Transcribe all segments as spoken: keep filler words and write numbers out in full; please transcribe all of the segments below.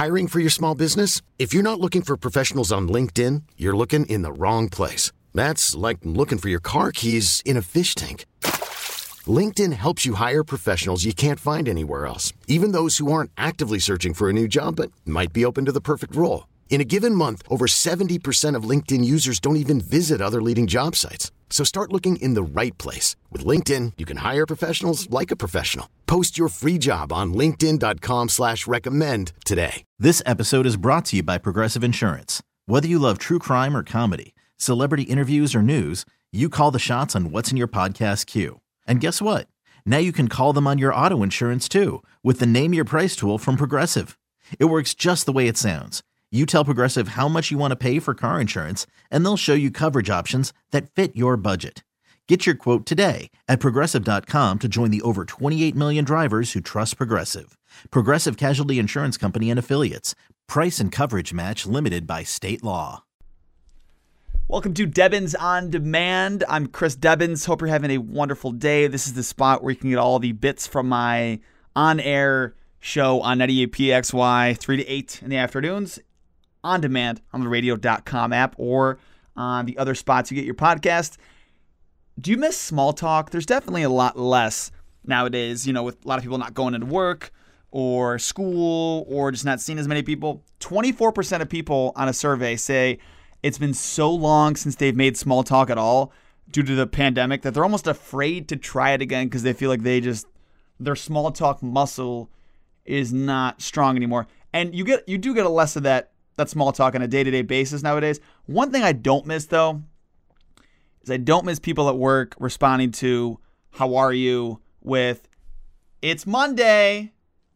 Hiring for your small business? If you're not looking for professionals on LinkedIn, you're looking in the wrong place. That's like looking for your car keys in a fish tank. LinkedIn helps you hire professionals you can't find anywhere else, even those who aren't actively searching for a new job but might be open to the perfect role. In a given month, over seventy percent of LinkedIn users don't even visit other leading job sites. So start looking in the right place. With LinkedIn, you can hire professionals like a professional. Post your free job on linkedin dot com slash recommend today. This episode is brought to you by Progressive Insurance. Whether you love true crime or comedy, celebrity interviews or news, you call the shots on what's in your podcast queue. And guess what? Now you can call them on your auto insurance too with the Name Your Price tool from Progressive. It works just the way it sounds. You tell Progressive how much you want to pay for car insurance, and they'll show you coverage options that fit your budget. Get your quote today at progressive dot com to join the over twenty-eight million drivers who trust Progressive. Progressive Casualty Insurance Company and Affiliates. Price and coverage match limited by state law. Welcome to Debbins On Demand. I'm Chris Debbins. Hope you're having a wonderful day. This is the spot where you can get all the bits from my on-air show on ninety-eight P X Y, three to eight in the afternoons, on demand on the radio dot com app or on the other spots you get your podcast. Do you miss small talk? There's definitely a lot less nowadays, you know, with a lot of people not going into work or school or just not seeing as many people. twenty-four percent of people on a survey say it's been so long since they've made small talk at all due to the pandemic that they're almost afraid to try it again because they feel like they just, their small talk muscle is not strong anymore. And you get, you do get a less of that that small talk on a day-to-day basis nowadays. One thing I don't miss, though, is I don't miss people at work responding to, how are you, with, it's Monday.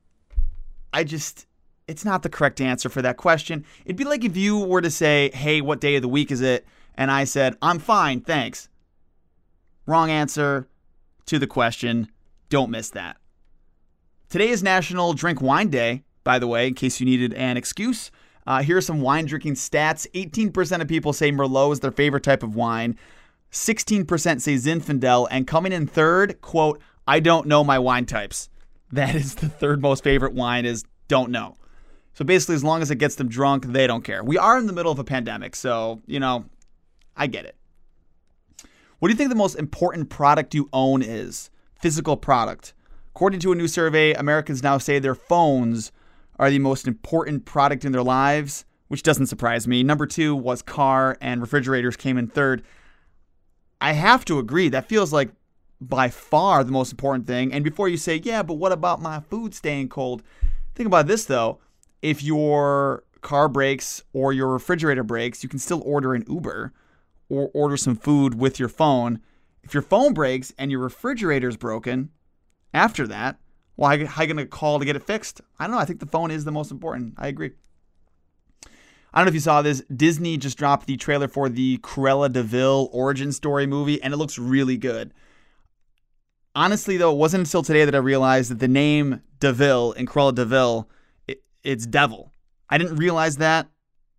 I just, it's not the correct answer for that question. It'd be like if you were to say, hey, what day of the week is it? And I said, I'm fine, thanks. Wrong answer to the question. Don't miss that. Today is National Drink Wine Day, by the way, in case you needed an excuse. Uh, here are some wine drinking stats. eighteen percent of people say Merlot is their favorite type of wine. sixteen percent say Zinfandel. And coming in third, quote, I don't know my wine types. That is the third most favorite wine is don't know. So basically, as long as it gets them drunk, they don't care. We are in the middle of a pandemic, so, you know, I get it. What do you think the most important product you own is? Physical product. According to a new survey, Americans now say their phones are the most important product in their lives, which doesn't surprise me. Number two was car, and refrigerators came in third. I have to agree. That feels like by far the most important thing. And before you say, yeah, but what about my food staying cold? Think about this, though. If your car breaks or your refrigerator breaks, you can still order an Uber or order some food with your phone. If your phone breaks and your refrigerator's broken after that, well, how are you going to call to get it fixed? I don't know. I think the phone is the most important. I agree. I don't know if you saw this. Disney just dropped the trailer for the Cruella de Vil origin story movie, and it looks really good. Honestly, though, it wasn't until today that I realized that the name de Vil in Cruella de Vil, it, it's devil. I didn't realize that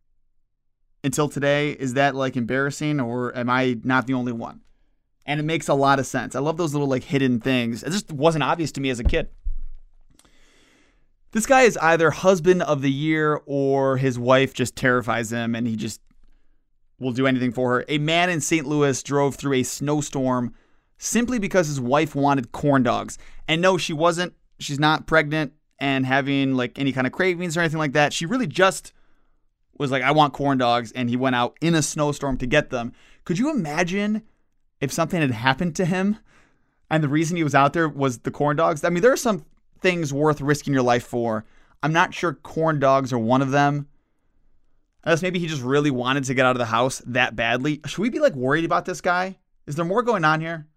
until today. Is that, like, embarrassing, or am I not the only one? And it makes a lot of sense. I love those little, like, hidden things. It just wasn't obvious to me as a kid. This guy is either husband of the year or his wife just terrifies him and he just will do anything for her. A man in Saint Louis drove through a snowstorm simply because his wife wanted corn dogs. And no, she wasn't. She's not pregnant and having like any kind of cravings or anything like that. She really just was like, I want corn dogs. And he went out in a snowstorm to get them. Could you imagine if something had happened to him and the reason he was out there was the corn dogs? I mean, there are some things worth risking your life for. I'm not sure corn dogs are one of them. Unless maybe he just really wanted to get out of the house that badly. Should we be like worried about this guy? Is there more going on here?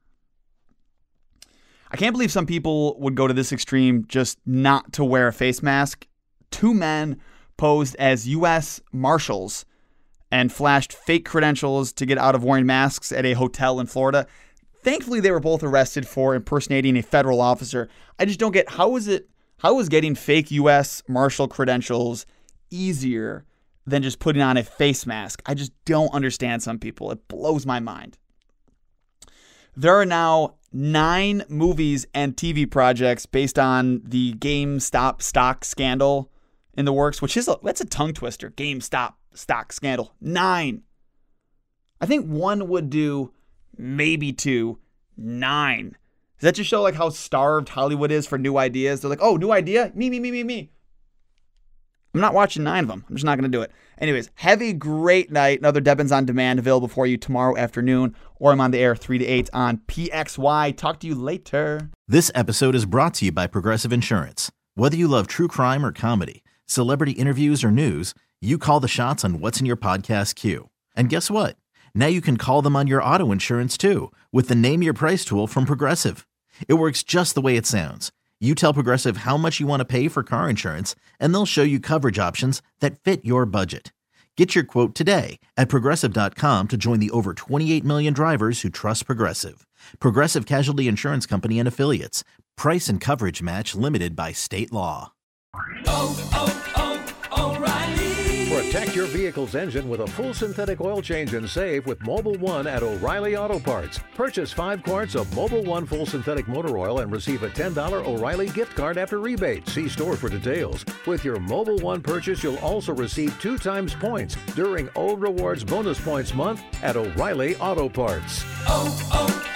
I can't believe some people would go to this extreme just not to wear a face mask. Two men posed as U S Marshals and flashed fake credentials to get out of wearing masks at a hotel in Florida. Thankfully, they were both arrested for impersonating a federal officer. I just don't get, how is it, how is getting fake U S Marshal credentials easier than just putting on a face mask? I just don't understand some people. It blows my mind. There are now nine movies and T V projects based on the GameStop stock scandal in the works, which is a, that's a tongue twister. GameStop stock scandal. Nine. I think one would do, maybe two. Nine. Does that just show like how starved Hollywood is for new ideas? They're like, oh, new idea? Me, me, me, me, me. I'm not watching nine of them. I'm just not going to do it. Anyways, have a great night. Another Debbins On Demand available for you tomorrow afternoon, or I'm on the air three to eight on P X Y. Talk to you later. This episode is brought to you by Progressive Insurance. Whether you love true crime or comedy, celebrity interviews or news, you call the shots on what's in your podcast queue. And guess what? Now you can call them on your auto insurance too with the Name Your Price tool from Progressive. It works just the way it sounds. You tell Progressive how much you want to pay for car insurance, and they'll show you coverage options that fit your budget. Get your quote today at Progressive dot com to join the over twenty-eight million drivers who trust Progressive. Progressive Casualty Insurance Company and Affiliates. Price and coverage match limited by state law. Oh, oh, oh, O'Reilly. Protect your vehicle's engine with a full synthetic oil change and save with Mobil one at O'Reilly Auto Parts. Purchase five quarts of Mobil one full synthetic motor oil and receive a ten dollars O'Reilly gift card after rebate. See store for details. With your Mobil one purchase, you'll also receive two times points during O Rewards Bonus Points Month at O'Reilly Auto Parts. Oh, oh,